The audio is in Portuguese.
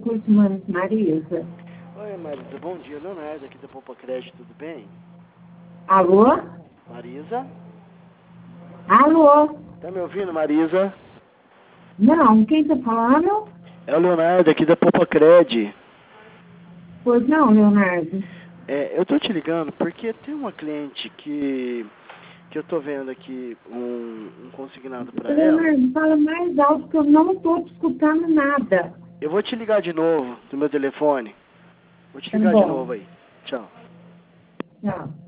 Recursos Humanos, Marisa. Oi, Marisa, bom dia. Leonardo aqui da Poupa Crédito, tudo bem? Alô? Marisa? Alô? Tá me ouvindo, Marisa? Não, quem tá falando? É o Leonardo aqui da Poupa Crédito. Pois não, Leonardo. Eu tô te ligando porque tem uma cliente que eu tô vendo aqui um consignado para ela. Leonardo, fala mais alto que eu não tô te escutando nada. Eu vou te ligar de novo do meu telefone. Vou te Tá ligar de bom. novo aí. Tchau. Tchau.